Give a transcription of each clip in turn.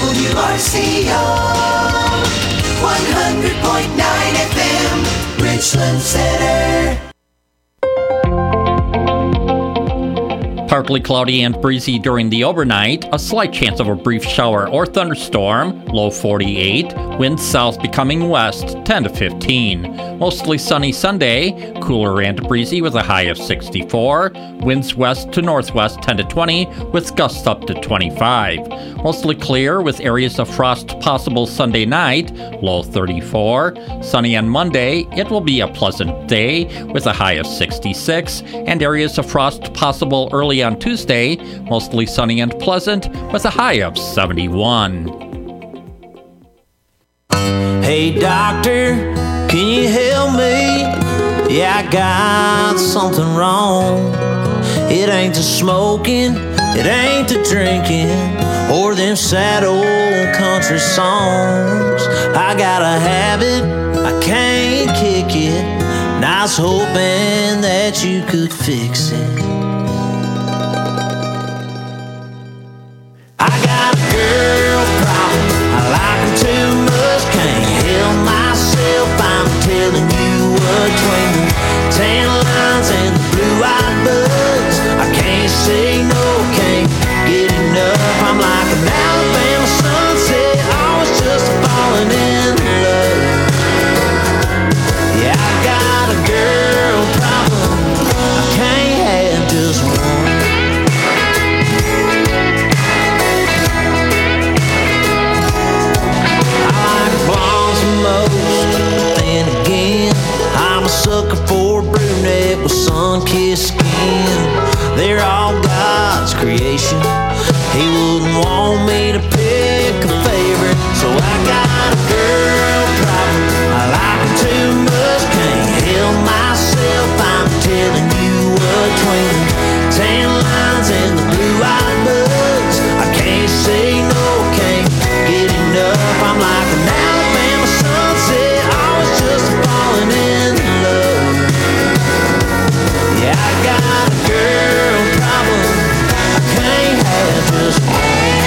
WRCO 100.9 FM, Richland Center. Partly cloudy and breezy during the overnight. A slight chance of a brief shower or thunderstorm. Low 48. Winds south becoming west 10 to 15. Mostly sunny Sunday. Cooler and breezy with a high of 64. Winds west to northwest 10 to 20 with gusts up to 25. Mostly clear with areas of frost possible Sunday night. Low 34. Sunny on Monday. It will be a pleasant day with a high of 66. And areas of frost possible early on Tuesday, mostly sunny and pleasant with a high of 71. Hey doctor, can you help me? Yeah, I got something wrong. It ain't the smoking, it ain't the drinking, or them sad old country songs. I got a habit, I can't kick it, and I was hoping that you could fix it. Girl problem, I like them too much, can't help myself, I'm telling you what. Between the tan lines and the blue-eyed buds, I can't say no, can't get enough. I'm like an Alabama sunset, I was just falling in love. Yeah, I got a girl problem, I can't have just one. Then again, I'm a sucker for a brunette with sun-kissed skin. They're all God's creation. He wouldn't want me to pick a favorite, so I got a girl problem. I like her too much, can't help myself. I'm telling you what. Between the tan lines and the blue-eyed buds, I can't say no, can't get enough. I'm like an Alabama sunset, I was just falling in love. Yeah, I got a girl problem, I can't have just one.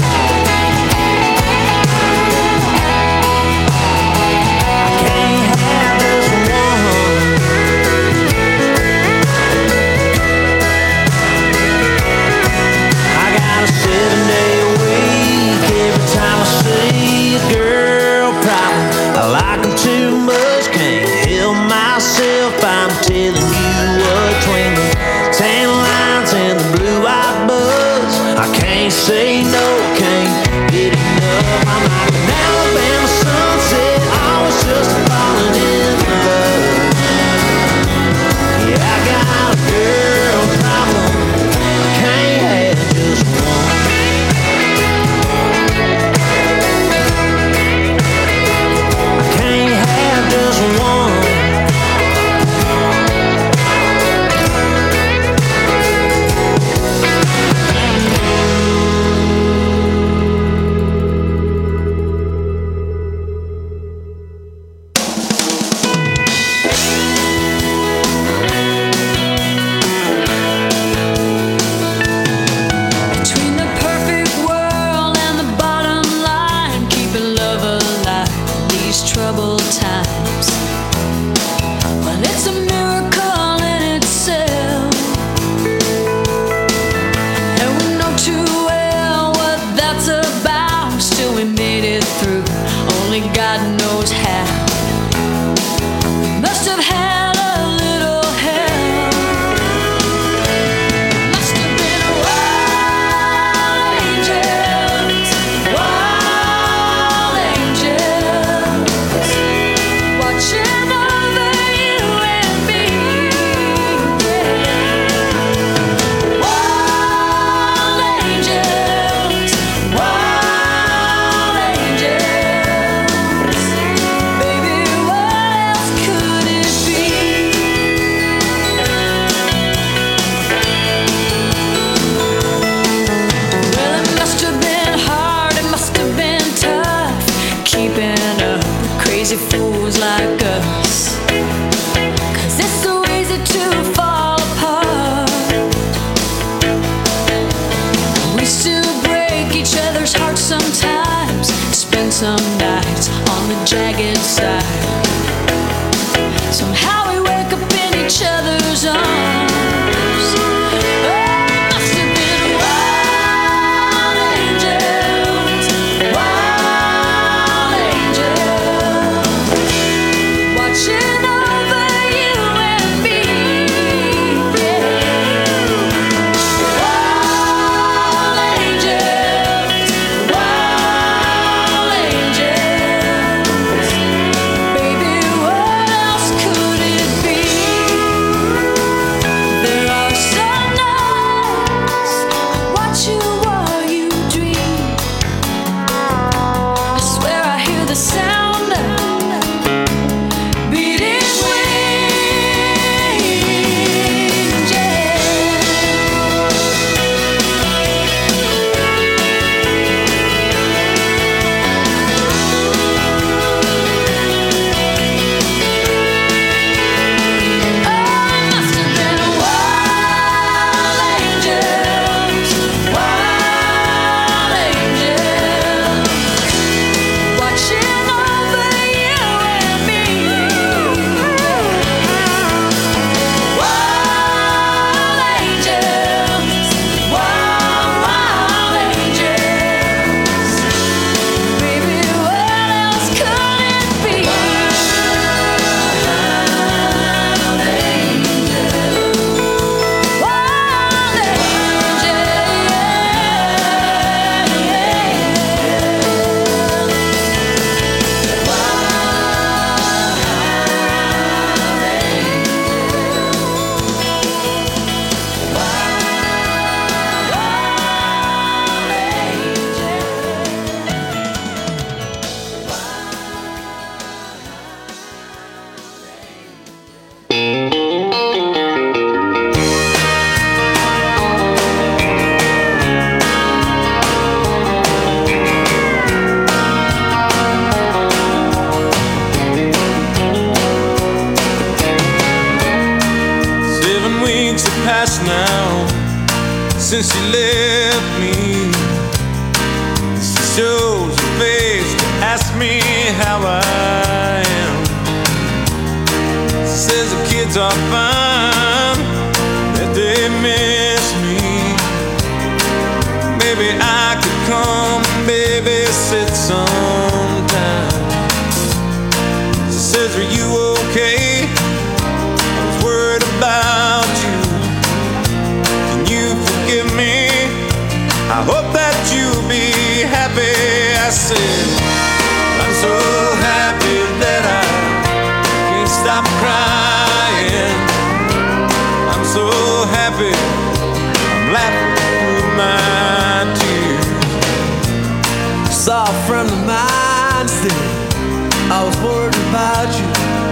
I can't have just one. I got a 7-day week every time I see a girl problem. I like them too much, can't help myself. I'm telling you what. Between the tan lines and the blue-eyed buds, I can't say no, can't get enough. I'm like an Alabama sunset, I was just falling in love. Yeah, I got a girl problem, I can't have just one. I can't have just one. Between the perfect world and the bottom line, keeping love alive in these troubled times. Well, it's a miracle in itself, and we know too well what that's about. Still, we made it through. Only God knows how. We must have had a little help. Must have been wild angels, watching over you and me. Wild angels, baby, what else could it be? Well, it must have been hard, it must have been tough, keeping up with crazy fools like us. 'Cause it's so easy to fall apart. We still break each other's hearts sometimes. side. Somehow we wake up in each other's arms. Since she left me, she shows her face to ask me how I am. She says the kids are fine, that they miss me. Maybe I could come babysit sometime. She says, are you okay? I was worried about you. Forgive me, I hope that you'll be happy. I said, I'm so happy that I can't stop crying. I'm so happy, I'm laughing through my tears. Saw a friend of mine said, I was worried about you.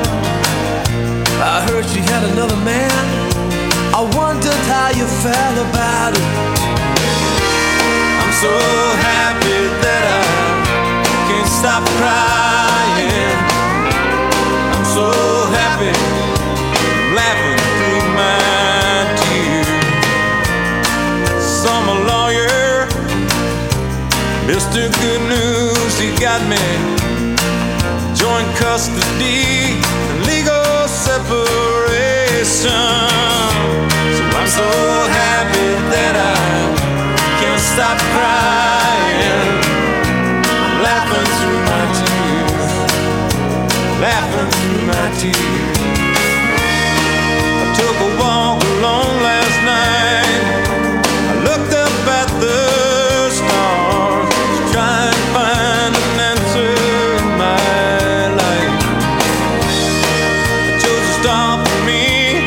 I heard she had another man. I wondered how you felt about it. I'm so happy that I can't stop crying. I'm so happy, I'm laughing through my tears. Some lawyer, Mr. Good News, he got me joint custody and legal separation. I'm so happy that I can't stop crying. I'm laughing through my tears, laughing through my tears. I took a walk alone last night. I looked up at the stars to try and find an answer in my life. I chose a star for me,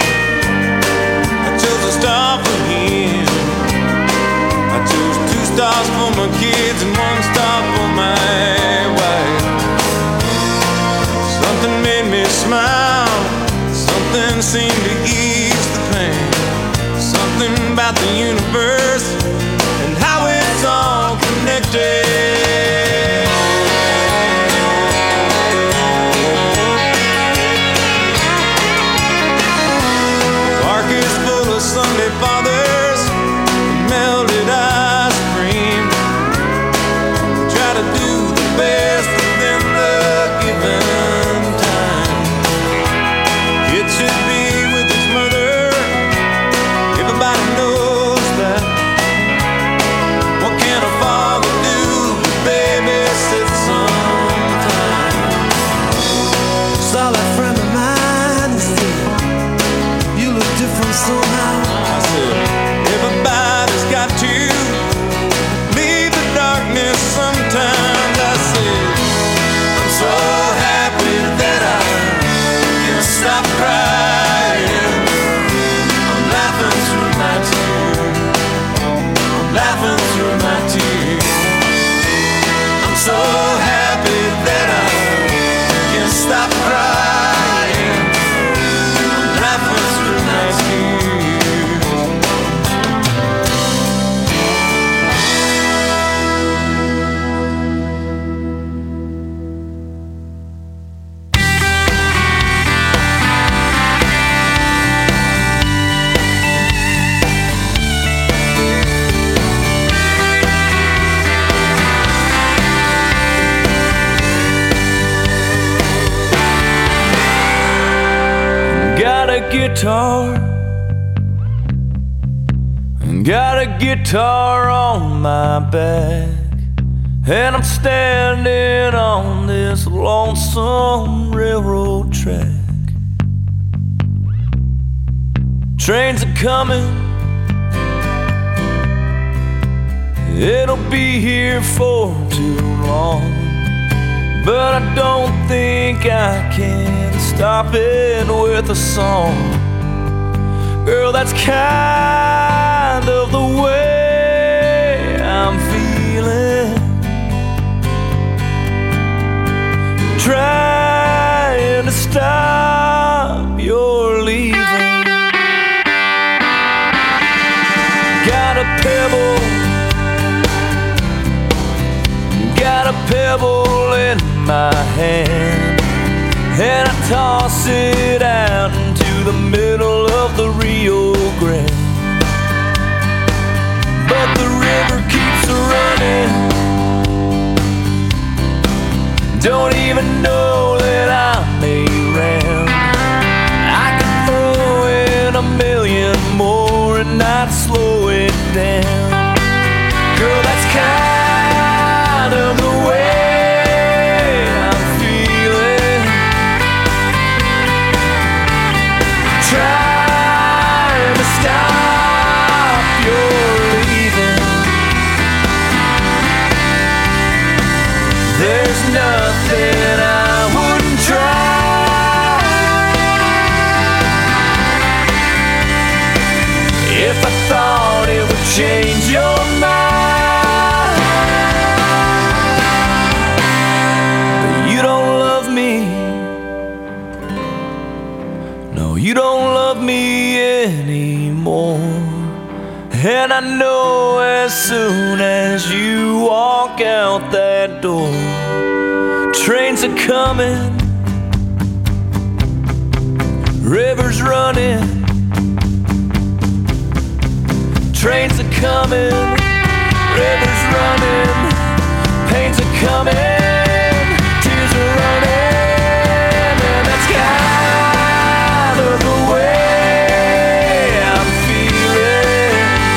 star for him. I chose 2 stars for my kids and 1 star for my wife. Something made me smile, something seemed to ease the pain. Something about the universe and how it's all connected. Park is full of Sunday fathers, melted ice cream. Try to do the best within the given guitar, and got a guitar on my back, and I'm standing on this lonesome railroad track. Trains are coming, it'll be here for too long, but I don't think I can stop it with a song. Girl, that's kind of the way I'm feeling, trying to stop your leaving. Got a pebble in my hand, and I toss it out into the middle of the Rio Grande. But the river keeps running, don't even know that I may ran. I could throw in 1,000,000 more and not slow it down. Girl, that's kind of the way I'm feeling, trying to stop your leaving. There's nothing I wouldn't try if I thought it would change your mind. But you don't love me, no, you don't love me anymore. And I know as soon as you walk out that door, trains are coming, rivers running. Trains are coming, rivers running, pains are coming, tears are running, and that's kind of the way I'm feeling,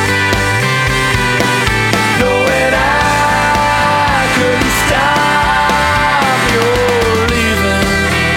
knowing I couldn't stop your leaving.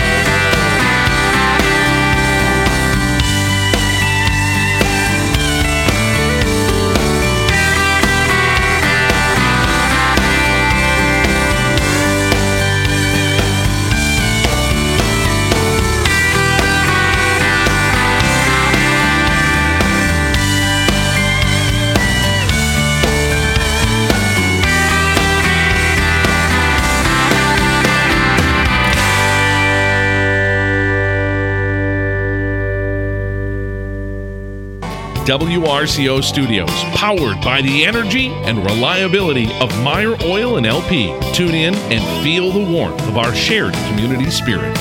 WRCO Studios, powered by the energy and reliability of Meyer Oil and LP. Tune in and feel the warmth of our shared community spirit.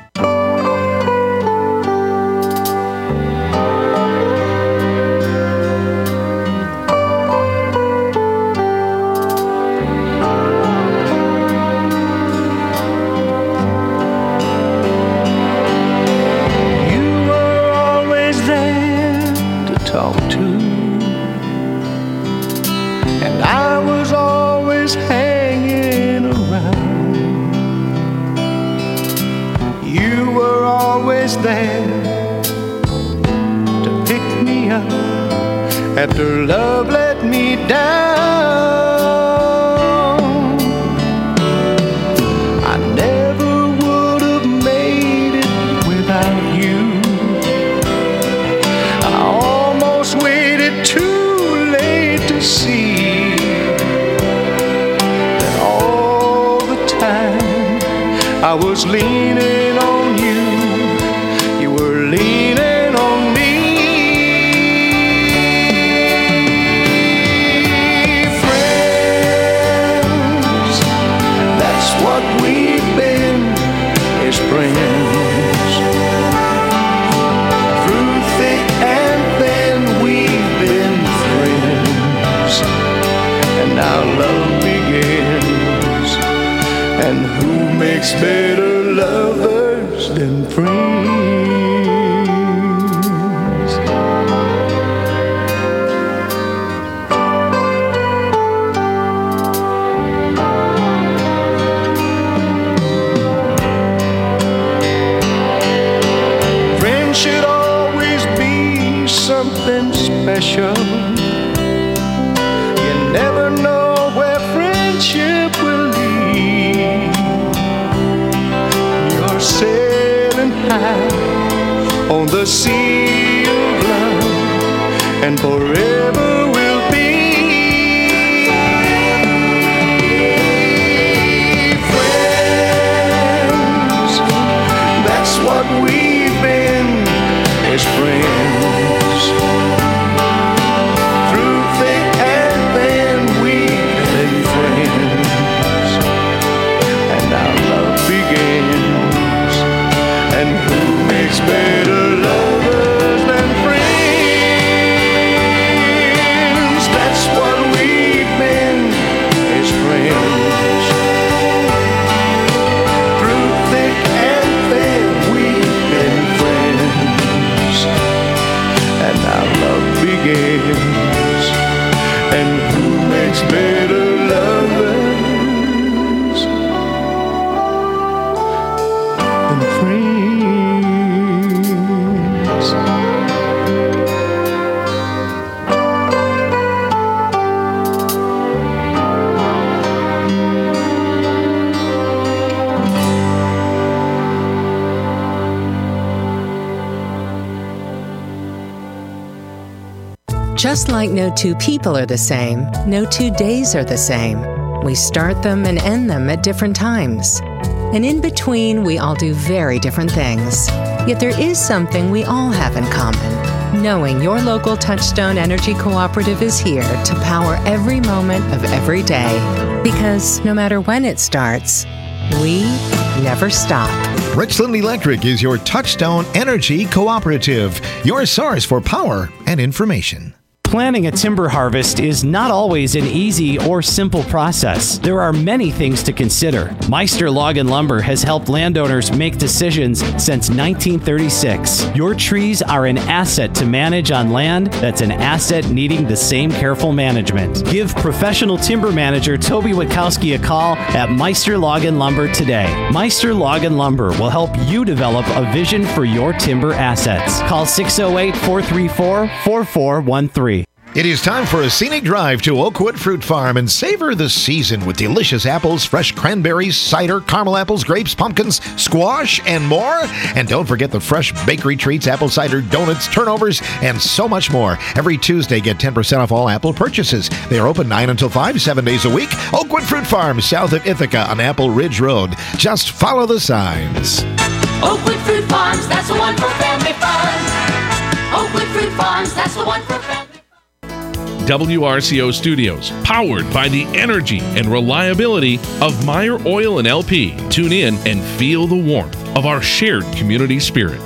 After love let me down, I never would have made it without you. I almost waited too late to see that all the time I was leaning on you, you were leaning on me. Friends, through thick and thin, we've been friends, and now love begins. And who makes better lovers than friends? a sea of love, and forever we'll be friends. That's what we've been, is friends. Through thick and thin, we've been friends. And our love begins. And who makes better lovers than friends? That's what we've been, is friends. Through thick and thin, we've been friends. And our love begins. And who makes better lovers than friends? Just like no two people are the same, no 2 days are the same. We start them and end them at different times. And in between, we all do very different things. Yet there is something we all have in common. Knowing your local Touchstone Energy Cooperative is here to power every moment of every day. Because no matter when it starts, we never stop. Richland Electric is your Touchstone Energy Cooperative, your source for power and information. Planning a timber harvest is not always an easy or simple process. There are many things to consider. Meister Log and Lumber has helped landowners make decisions since 1936. Your trees are an asset to manage on land that's an asset needing the same careful management. Give professional timber manager Toby Witkowski a call at Meister Log and Lumber today. Meister Log and Lumber will help you develop a vision for your timber assets. Call 608-434-4413. It is time for a scenic drive to Oakwood Fruit Farm and savor the season with delicious apples, fresh cranberries, cider, caramel apples, grapes, pumpkins, squash, and more. And don't forget the fresh bakery treats, apple cider, donuts, turnovers, and so much more. Every Tuesday, get 10% off all Apple purchases. They are open 9 until 5, 7 days a week. Oakwood Fruit Farm, south of Ithaca on Apple Ridge Road. Just follow the signs. Oakwood Fruit Farms, that's the one for family fun. Oakwood Fruit Farms, that's the one for family fun. WRCO Studios, powered by the energy and reliability of Meyer Oil and LP. Tune in and feel the warmth of our shared community spirit.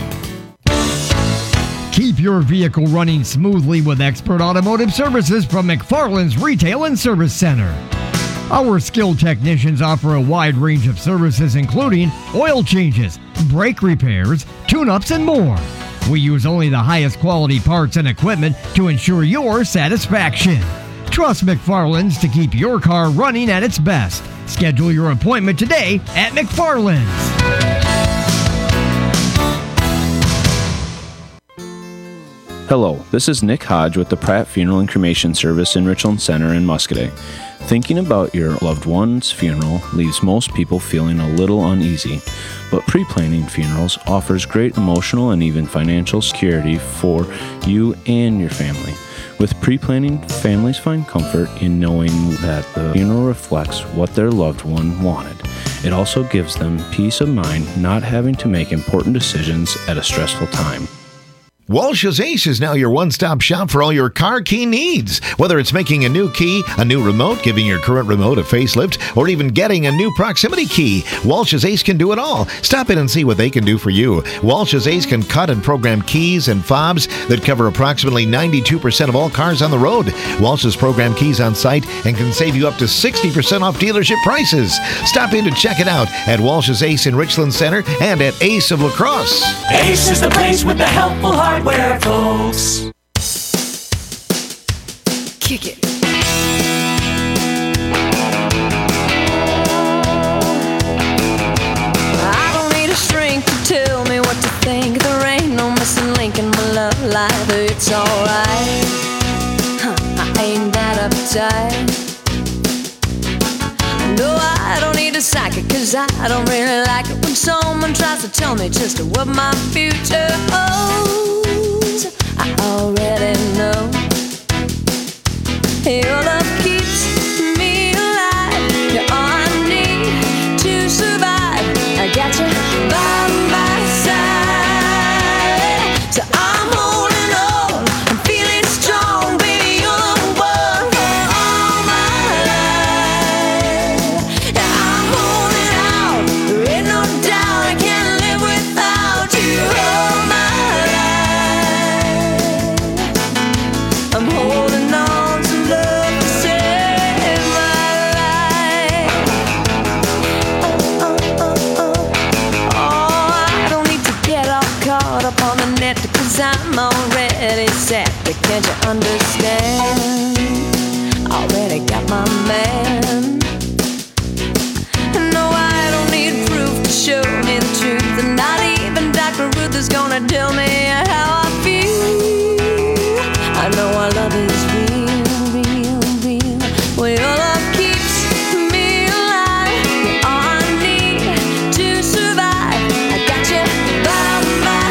Keep your vehicle running smoothly with expert automotive services from McFarland's Retail and Service Center. Our skilled technicians offer a wide range of services including oil changes, brake repairs, tune-ups, and more. We use only the highest quality parts and equipment to ensure your satisfaction. Trust McFarland's to keep your car running at its best. Schedule your appointment today at McFarland's. Hello, this is Nick Hodge with the Pratt Funeral and Cremation Service in Richland Center in Muscoda. Thinking about your loved one's funeral leaves most people feeling a little uneasy, but pre-planning funerals offers great emotional and even financial security for you and your family. With pre-planning, families find comfort in knowing that the funeral reflects what their loved one wanted. It also gives them peace of mind not having to make important decisions at a stressful time. Walsh's Ace is now your one-stop shop for all your car key needs. Whether it's making a new key, a new remote, giving your current remote a facelift, or even getting a new proximity key, Walsh's Ace can do it all. Stop in and see what they can do for you. Walsh's Ace can cut and program keys and fobs that cover approximately 92% of all cars on the road. Walsh's program keys on site and can save you up to 60% off dealership prices. Stop in to check it out at Walsh's Ace in Richland Center and at Ace of La Crosse. Ace is the place with the helpful hardware, folks. Kick it. I don't need a shrink to tell me what to think. There ain't no missing link in my love life. It's alright. I ain't that uptight. No, I don't need to psychic, cause I don't really like it when someone tries to tell me just what my future holds. I already know your love keeps me alive. You're all I need to survive. I got you by my side. So I'm holding on, I'm feeling strong. Baby, you're the one for all my life. Now I'm holding out, there ain't no doubt I can't live without you all my life. I'm holding on to love to save my life. Oh, I don't need to get all caught up on the net, cause I'm already set. But can't you understand? Already got my man. No, I don't need proof to show me the truth, and not even Dr. Ruth is gonna tell me how I feel. I know our love is real, real, real. Well, your love keeps me alive. You're all I need to survive. I got you by my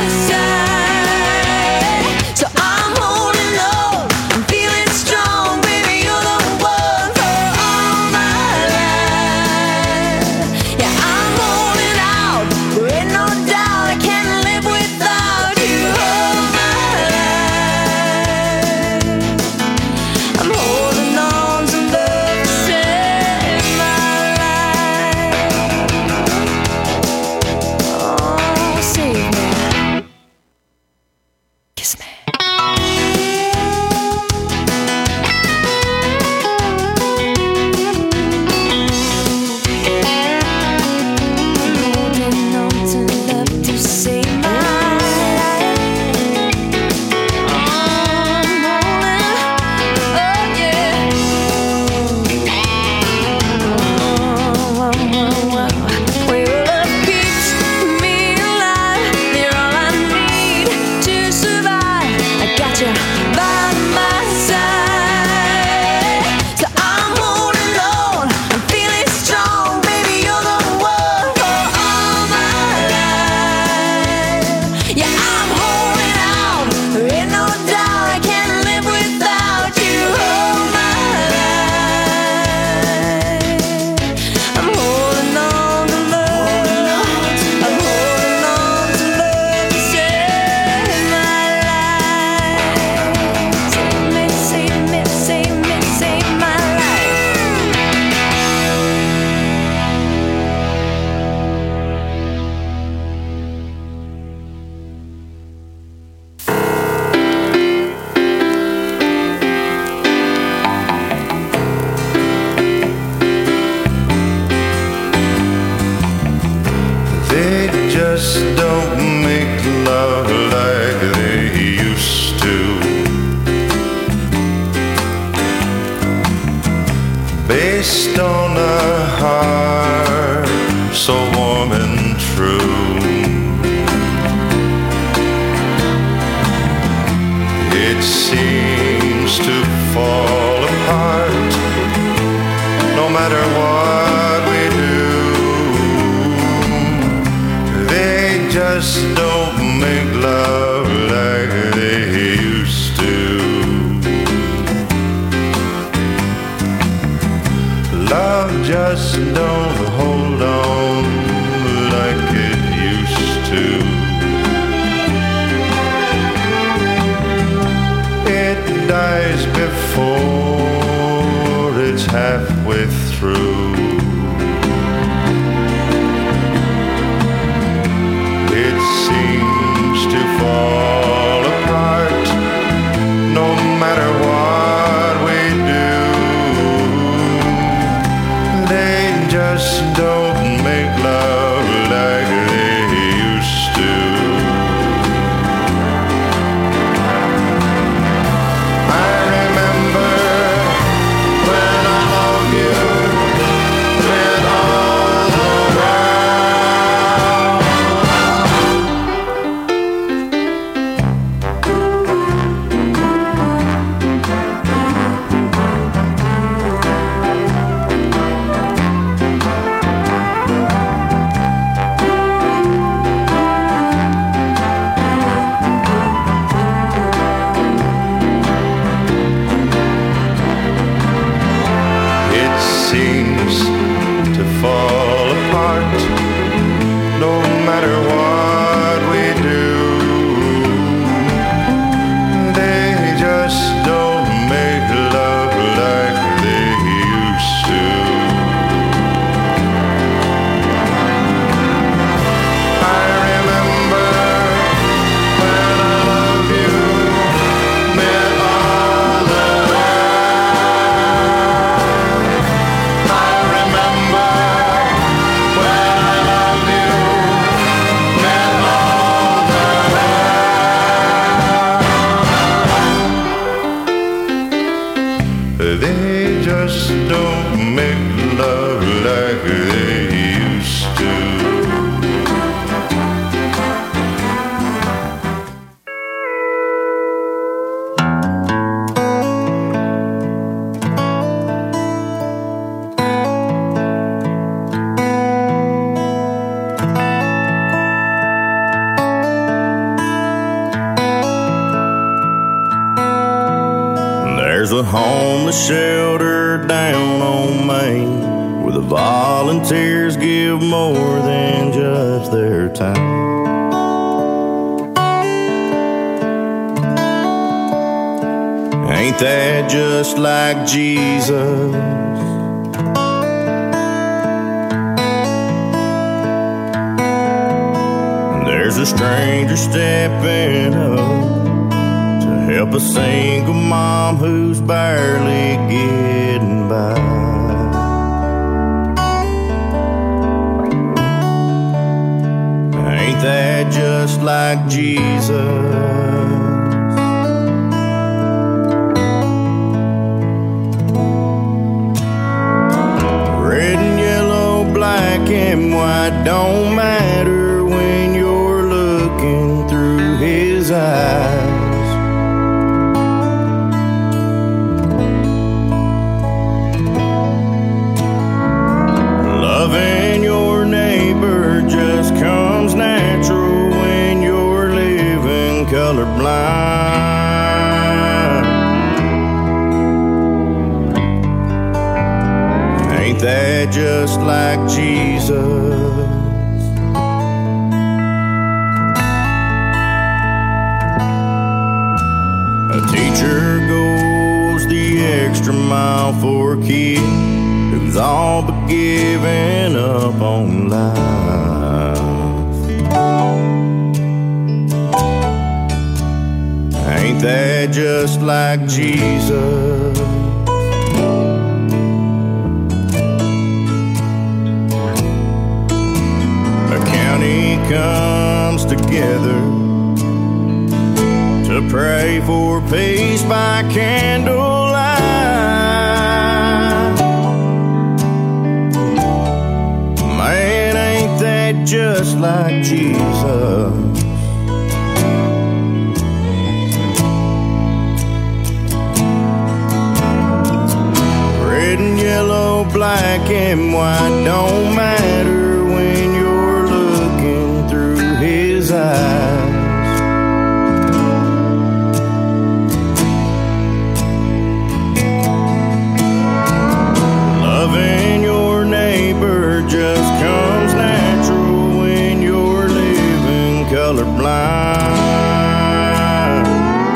side. So I'm holding on, I'm feeling strong. Baby, you're the one for all my life. Yeah, I'm holding out, there ain't no doubt I can't live without you all my life. I'm holding on to love to save my life. Oh, save me. Kiss me. Holding on to love to save my life. I'm holding, oh yeah. Well, your love keeps me alive. You're all I need to survive. I got you by my side. So I'm holding on, I'm feeling strong. Baby, you're the one for all my life. Yeah, I'm holding out, there ain't no doubt I can't live without you all my life. I'm holding on to love, I'm holding on to love to save my life. Save me, save me, save me, save my life. They just don't make love like they used to. Based on a heart so warm and true, it seems to fall apart no matter what we do. They just don't make love like they used to. Love just don't hold on like it used to. It dies before it's halfway through. It seems to fall apart no matter what we do. They just don't make love like they used to. I remember when I loved you with all the world. the volunteers give more than just their time. Ain't that just like Jesus? There's a stranger stepping up to help a single mom who's barely getting by. Ain't that just like Jesus? Black and white don't matter when you're looking through his eyes. Loving your neighbor just comes natural when you're living colorblind. Ain't that just like Jesus? A teacher goes the extra mile for a kid who's all but giving up on life. Ain't that just like Jesus? Comes together to pray for peace by candlelight. Man, ain't that just like Jesus? Red and yellow, black and white don't matter his eyes. Loving your neighbor just comes natural when you're living colorblind.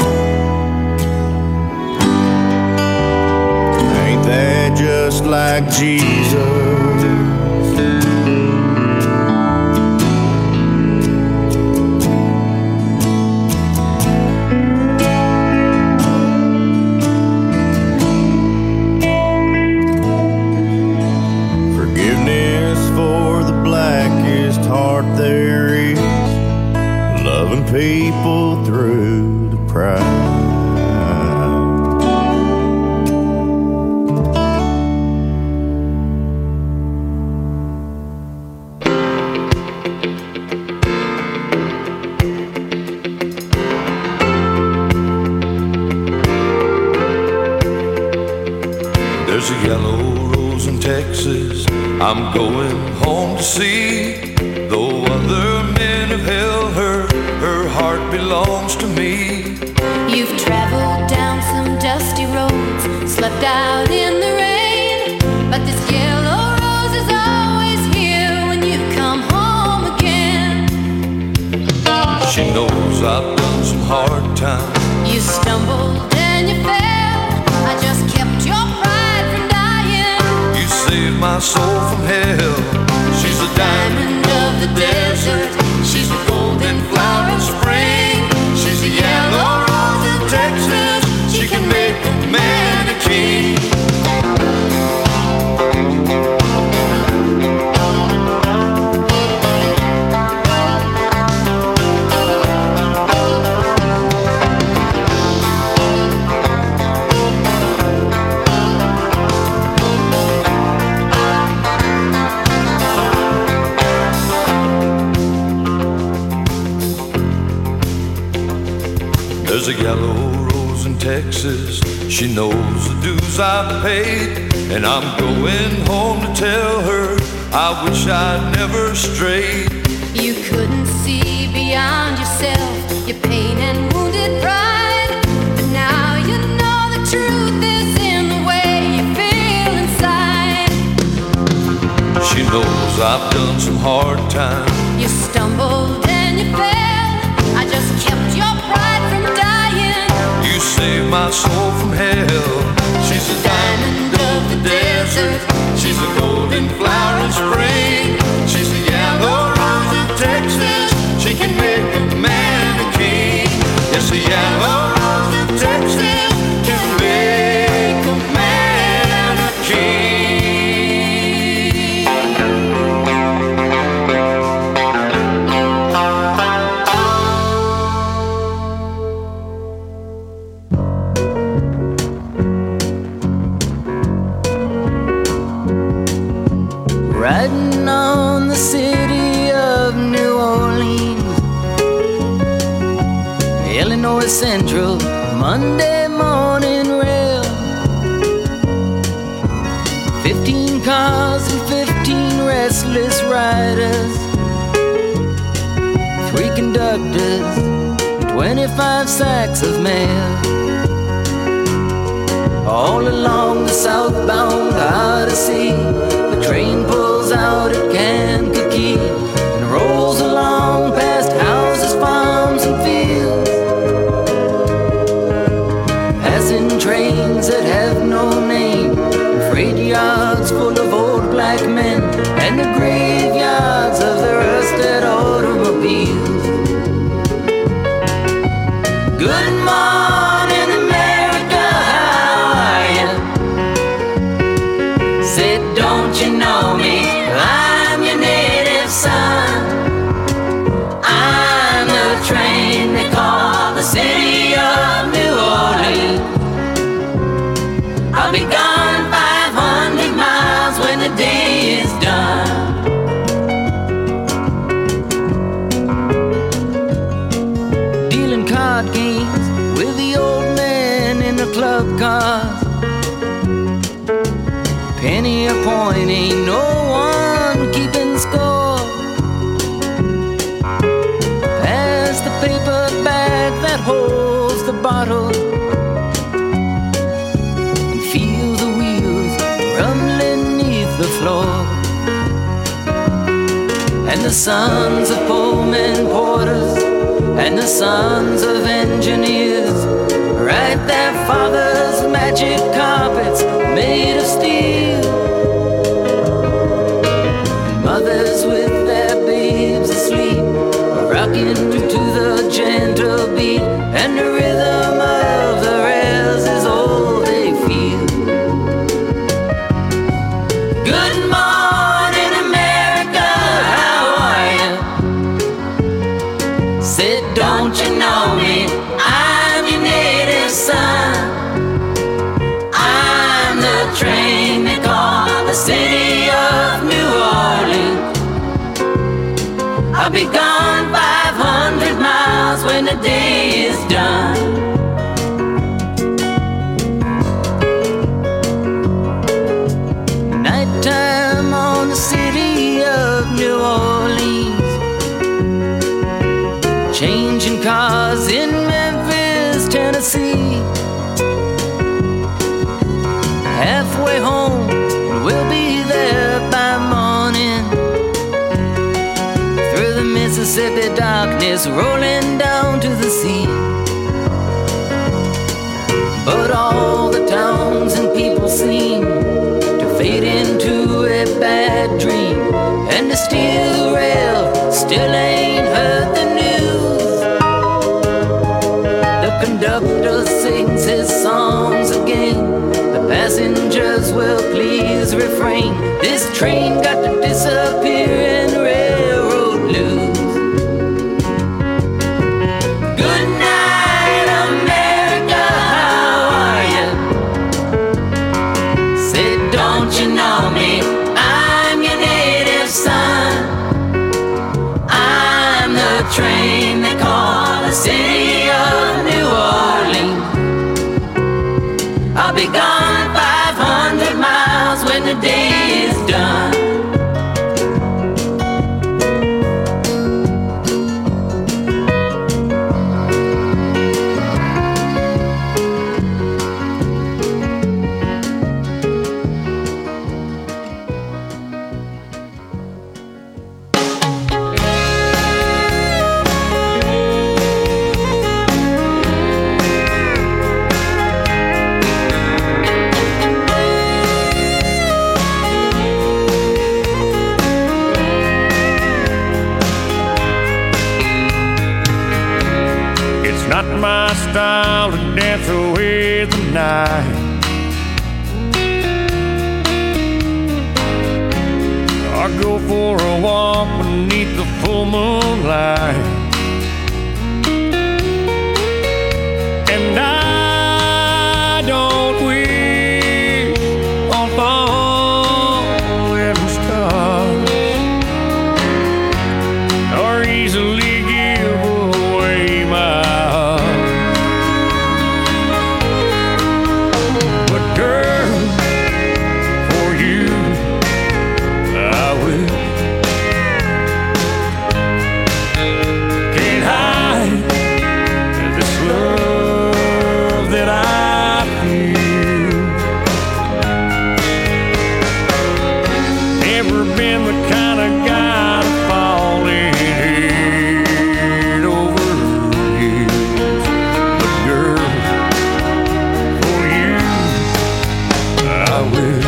Ain't that just like Jesus? There is loving people through the pride. There's a yellow rose in Texas I'm going home to see. Though other men have held her, her heart belongs to me. You've traveled down some dusty roads, slept out in the rain, but this yellow rose is always here when you come home again. She knows I've done some hard times. You stumbled and you fell, I just kept your pride from dying. You saved my soul from hell. She's a diamond of the desert. She's the golden flower of spring. She's the yellow rose of Texas. She can make a man a king. There's a yellow rose in Texas. She knows the dues I've paid, and I'm going home to tell her I wish I'd never strayed. You couldn't see beyond yourself, your pain and wounded pride, but now you know the truth is in the way you feel inside. She knows I've done some hard times. You stumbled and you fell. I just kept your pride from dying. You saved my soul from hell. She's a diamond of the desert. She's a golden flower in spring. She's the yellow rose of Texas. She can make a man a king. Yes, the yellow rose of Texas can make a man a king. Riding on the city of New Orleans, Illinois Central, Monday morning rail. 15 cars and 15 restless riders, 3 conductors, 25 sacks of mail. All along the southbound Odyssey, the train pulls out at Kankakee and rolls along past houses, farms, and fields, passing trains that have no name, freight yards full of old black men, and the graveyards of the rusted automobiles. Good morning, America, how are you? Said, don't you know me? I'm your native son. I'm the train they call the city of New Orleans. I'll be gone 500 miles when the day is done. Dealing card games with the old man in the club cars. Penny a point, ain't no one keeping score. Pass the paper bag that holds the bottle, and feel the wheels rumbling neath the floor. And the sons of Pullman porters and the sons of engineers write their fathers' magic carpets made of steel. And mothers with their babes asleep are rocking to the gentle beat, and the rhythm of the rails is all they feel. Good morning, America, how are you? Said, don't you know me? I'm your native son. I'm the train they call the city of New Orleans. I'll be gone 500 miles when the day is done. Nighttime on the city of New Orleans, changing cars in Memphis, Tennessee. Halfway home, and we'll be there by morning. Through the Mississippi darkness, rolling down to the sea. But all the towns and people seem to fade into a bad dream, and the steel rail still ain't heard the news. The conductor sings his songs again. The passengers will please refrain. This train got to disappear in railroad blues. Good night, America, how are you? Said, don't you know me? I'm your native son. I'm the train they call the city of New Orleans. I'll be gone 500 miles when the day is done. style to dance away the night. I go for a walk beneath the full moonlight, and I don't wish on falling stars or easily give away my heart. But girl, for you I will. Can't hide this love that I feel. Never been the kind of guy to fall in head over heels. But girl, for you I will.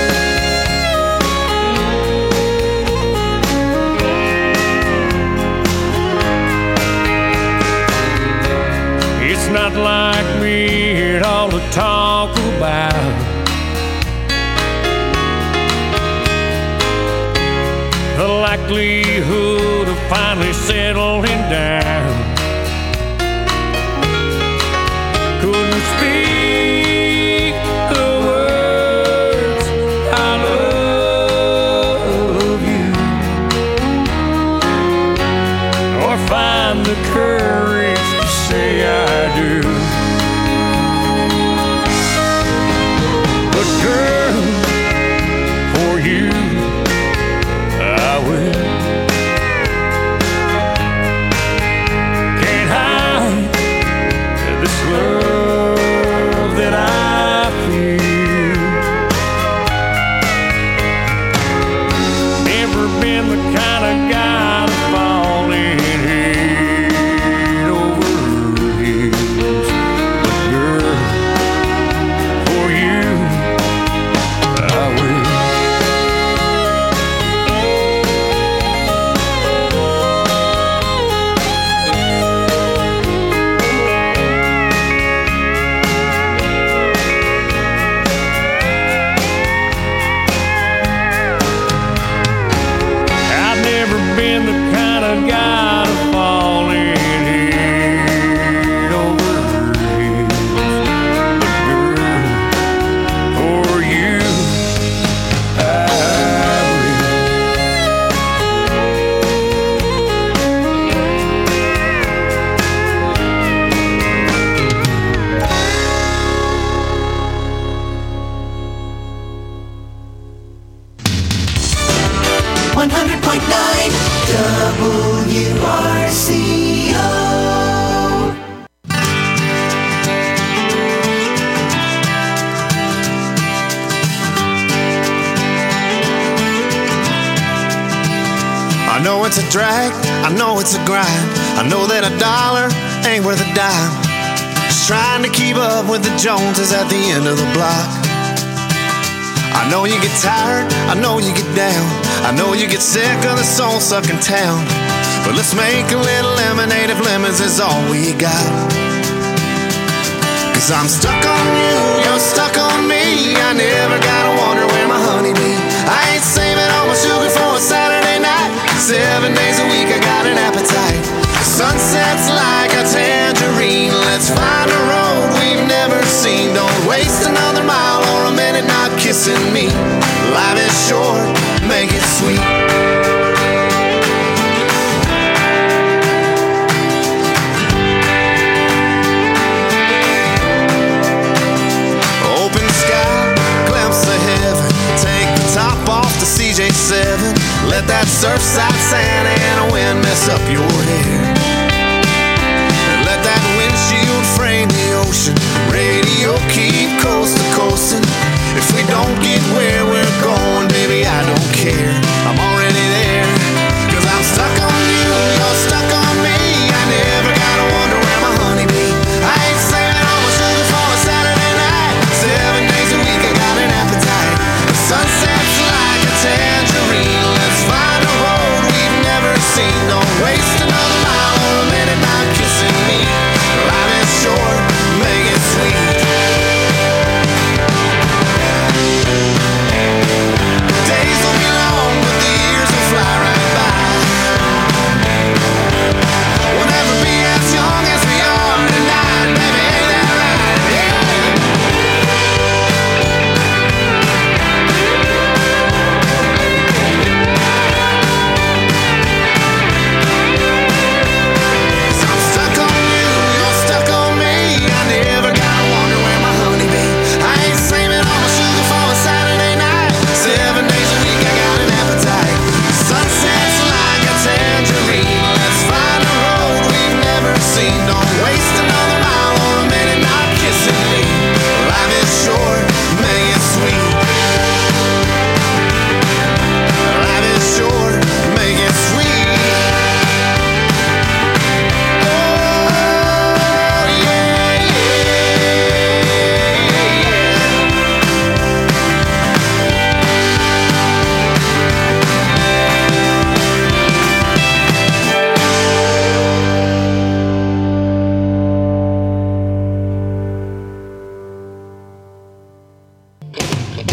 It's not like me at all to talk about the likelihood of finally settling down. Couldn't speak the words I love you, or find the courage to say I do. But girl, for you I will. Can't hide this love that I feel. Never been the kind of guy to fall in head over heels. But girl, for you I will. I've never been the kind of guy to fall in head over heels. But girl, for you I will. I know it's a drag, I know it's a grind. I know that a dollar ain't worth a dime. Just trying to keep up with the Joneses at the end of the block. I know you get tired, I know you get down, I know you get sick of the soul-sucking town. But let's make a little lemonade if lemons is all we got. Cause I'm stuck on you, you're stuck on me. I never gotta wonder where my honey be. I ain't saving all my sugar for a Saturday night. 7 days a week I got an appetite. Sunsets like a tangerine. Let's find a road we've never seen. Don't waste another mile or a minute not kissing me. Life is short, make it sweet. Open sky, glimpse of heaven. Take the top off the CJ7. Let that surfside sand and a wind mess up your hair. And let that windshield frame the ocean. Radio keep coast to coasting. If we don't get where we're going, baby, I don't care. I'm already there. Cause I'm stuck on you, you're stuck on me. I never gotta wonder where my honey be. I ain't saving all my sugar for a Saturday night. 7 days a week I got an appetite. The sunset's like a tangerine. Let's find a road we've never seen. Don't waste another mile or a minute not kissing me. Life is short,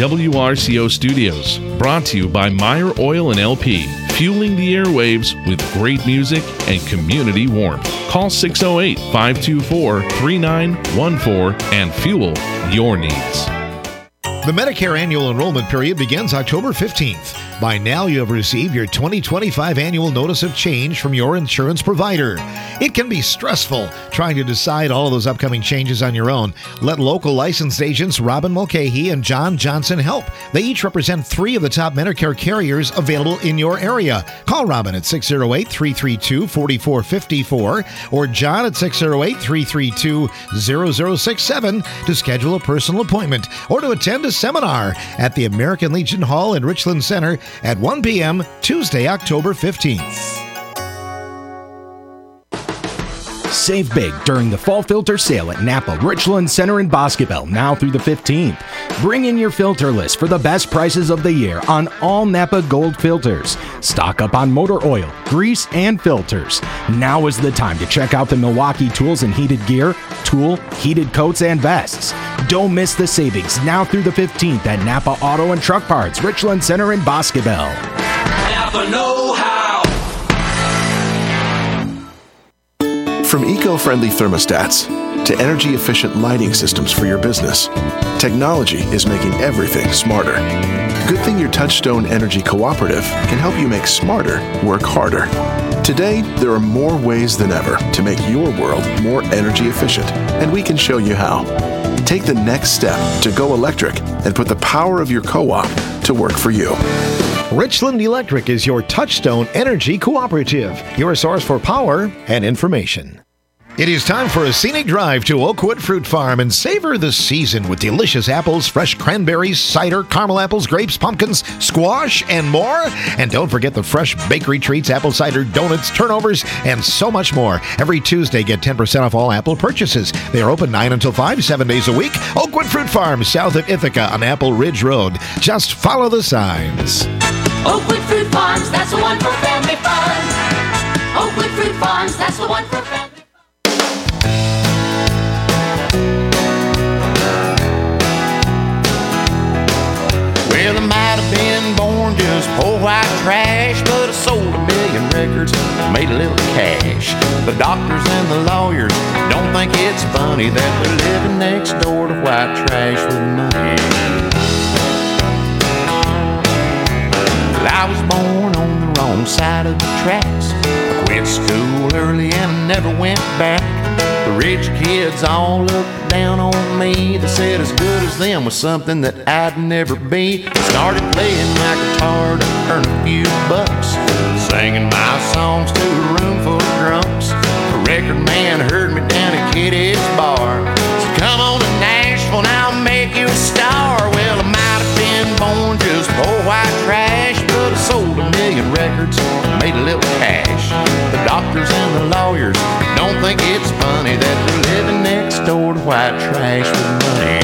WRCO Studios, brought to you by Meyer Oil and LP, fueling the airwaves with great music and community warmth. Call 608-524-3914 and fuel your needs. The Medicare annual enrollment period begins October 15th. By now, you have received your 2025 annual notice of change from your insurance provider. It can be stressful trying to decide all of those upcoming changes on your own. Let local licensed agents Robin Mulcahy and John Johnson help. They each represent 3 of the top Medicare carriers available in your area. Call Robin at 608-332-4454 or John at 608-332-0067 to schedule a personal appointment or to attend a seminar at the American Legion Hall in Richland Center at 1 p.m. Tuesday, October 15th. Save big during the fall filter sale at Napa, Richland Center, and Boscobel now through the 15th. Bring in your filter list for the best prices of the year on all Napa Gold filters. Stock up on motor oil, grease, and filters. Now is the time to check out the Milwaukee tools and heated gear, tool, heated coats, and vests. Don't miss the savings now through the 15th at Napa Auto and Truck Parts, Richland Center, and Boscobel. Napa know-how. From eco-friendly thermostats to energy-efficient lighting systems for your business, technology is making everything smarter. Good thing your Touchstone Energy Cooperative can help you make smarter work harder. Today, there are more ways than ever to make your world more energy efficient, and we can show you how. Take the next step to go electric and put the power of your co-op to work for you. Richland Electric is your Touchstone Energy Cooperative, your source for power and information. It is time for a scenic drive to Oakwood Fruit Farm and savor the season with delicious apples, fresh cranberries, cider, caramel apples, grapes, pumpkins, squash, and more. And don't forget the fresh bakery treats, apple cider, donuts, turnovers, and so much more. Every Tuesday, get 10% off all Apple purchases. They are open 9 until 5, 7 days a week. Oakwood Fruit Farm, south of Ithaca on Apple Ridge Road. Just follow the signs. Oakwood Fruit Farms, that's the one for family fun. Oakwood Fruit Farms, that's the one for family fun. Well, I might have been born just poor white trash, but I sold 1 million records, made a little cash. The doctors and the lawyers don't think it's funny that we're living next door to white trash with money. Well, I was born on the wrong side of the tracks. I quit school early and never went back. The rich kids all looked down on me. They said as good as them was something that I'd never be. I started playing my guitar to earn a few bucks, singing my songs to a room full of drunks. The record man heard me down at Kitty's bar. So come on to Nashville and I'll make you a star. Well, I might have been born just poor white trash, but I sold 1 million records, made a little cash. The doctors and the lawyers don't think it's funny that we're living next door to white trash with money.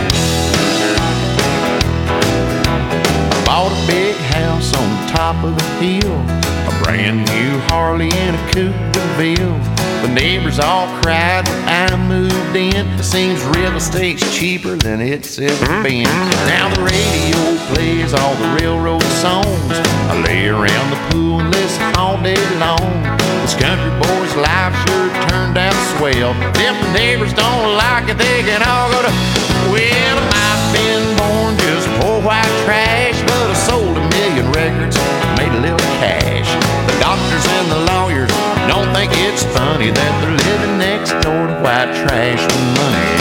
I bought a big house on top of the hill, a brand new Harley and a coupe de ville. The neighbors all cried when I moved in. It seems real estate's cheaper than it's ever been. Now the radio plays all the railroad songs. I lay around the pool and listen all day long. This country boy's life sure turned out swell. If the neighbors don't like it, they can all go to. Well, I might have been born just poor white trash, but I sold 1 million records, made a little cash. The doctors and the lawyers don't think it's funny that they're living next door to white trash with money.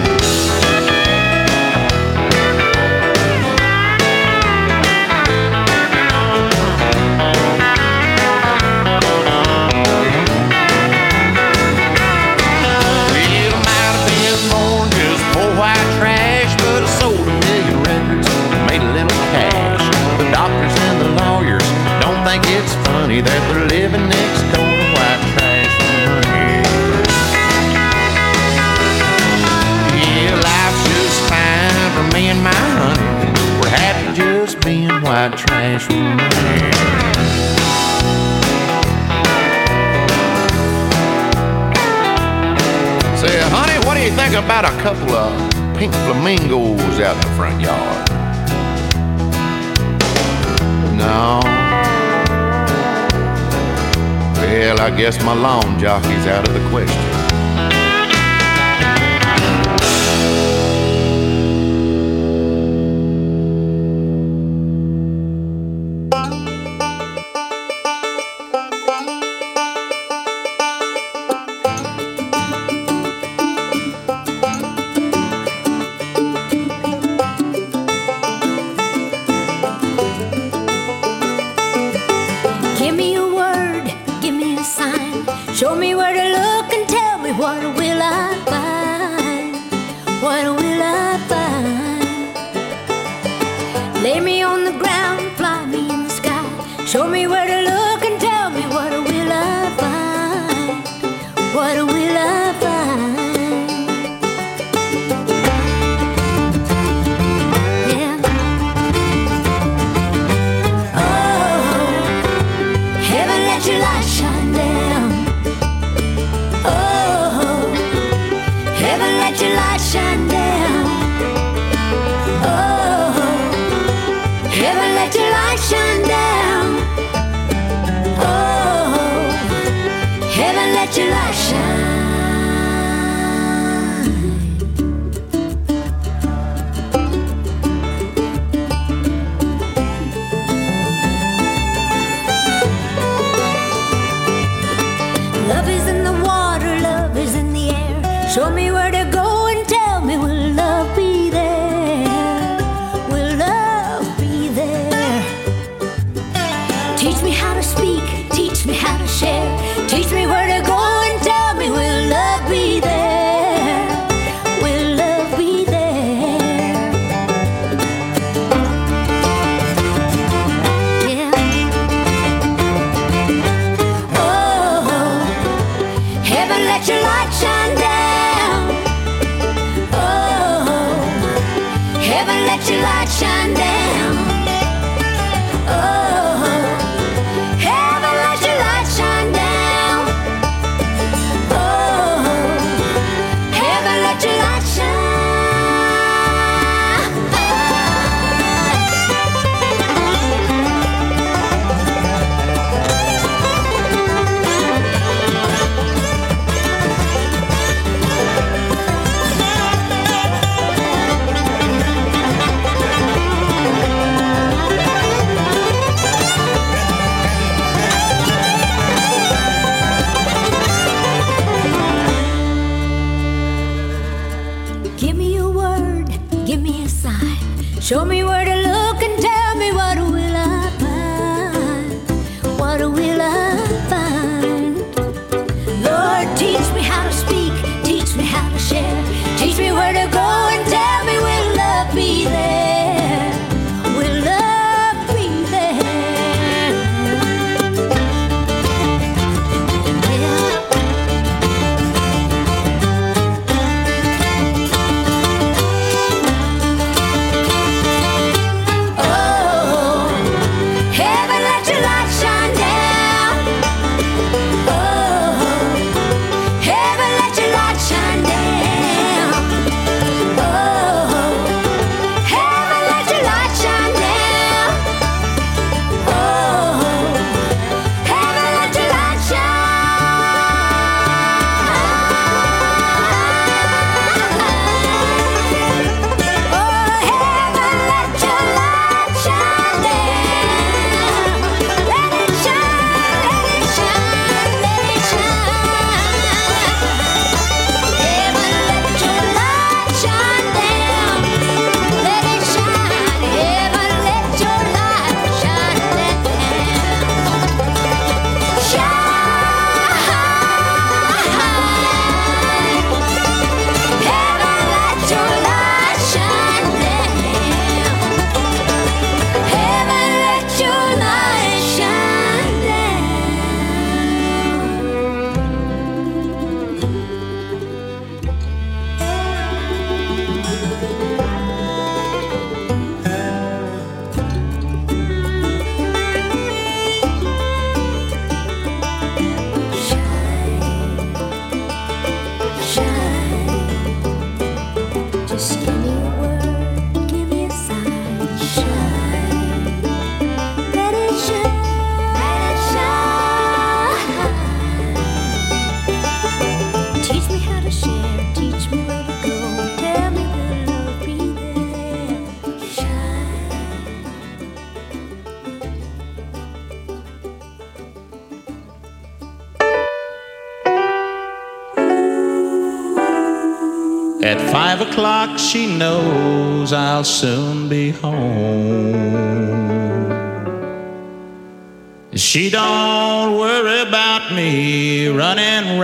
It's funny that they're living next door to white trash with money. Yeah, life's just fine for me and my honey. We're happy just being white trash with money. Say, honey, what do you think about a couple of pink flamingos out in the front yard? No. Well, I guess my lawn jockey's out of the question. Give me a word, give me a sign. Show me where to look and tell me what will I find. What will I find? Lay me on the ground, fly me in the sky. Show me where to look and tell me what will I find. What will I find? Yeah. Oh, heaven, let your light shine down. Oh, heaven, let your light shine down. Oh, heaven, let your light shine down. Oh, heaven, let your light shine. Love is in the water, love is in the air. Show me where to go and tell me, will love be there? Will love be there? Teach me how to speak, teach me how to share. Teach me where to go and tell me, will love be there? Will love be there? Yeah. Oh, heaven, let your light shine down. Oh, heaven, let your light shine down. Oh, heaven, let your light shine down. Oh, heaven, let your light shine. Give me a word, give me a sign. Show me where to look and tell me, what will I find? What will I find? Lord, teach me how to speak, teach me how to share. Teach me where to go and tell me, will love be there? Will love be there? Yeah. Oh, heaven, let your light shine down. Oh, heaven, let your light shine down. At 5 o'clock she knows I'll soon be home. She don't worry about me running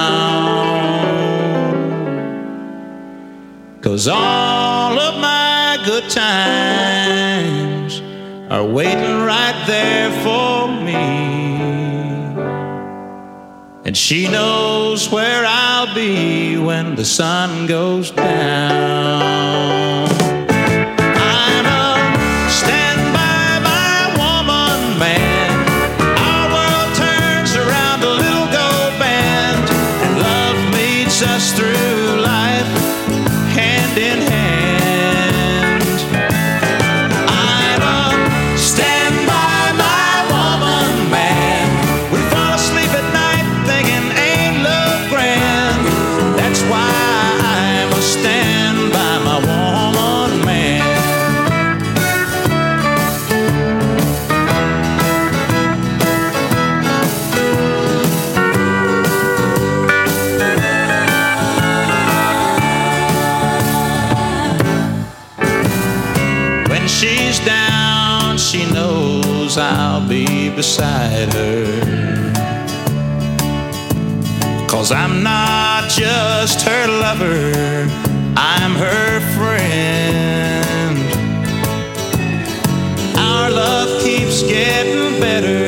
round, 'cause all of my good times are waiting right there for me. And she knows where I'll be when the sun goes down. I'm a stand by my woman man. Our world turns around a little gold band, and love meets us through life hand in hand. I'm a stand by my woman man. We fall asleep at night thinking ain't love grand. That's why I'm a stand by my woman man. When she's down, she knows I'll be beside her, 'cause I'm not just her lover, I'm her friend. Our love keeps getting better